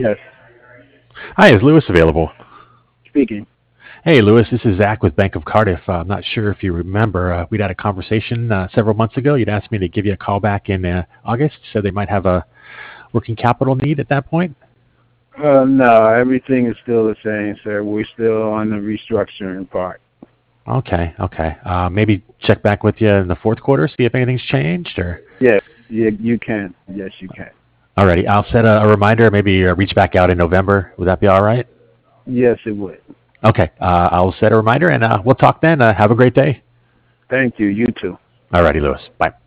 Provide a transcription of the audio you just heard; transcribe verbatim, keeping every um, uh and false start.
Yes, Hi, is Lewis available? speaking. Hey, Lewis, this is Zach with Bank of Cardiff. Uh, I'm not sure if you remember. Uh, we'd had a conversation uh, several months ago. You'd asked me to give you a call back in uh, August, so they might have a working capital need at that point. Uh, no, everything is still the same, sir. We're still on the restructuring part. Okay, okay. Uh, maybe check back with you in the fourth quarter, see if anything's changed, or... Yes, you, you can. Yes, you can. Alrighty, I'll set a, a reminder, maybe uh, reach back out in November. Would that be all right? Yes, it would. Okay, uh, I'll set a reminder, and uh, we'll talk then. Uh, have a great day. Thank you. You too. Alrighty, Lewis. Bye.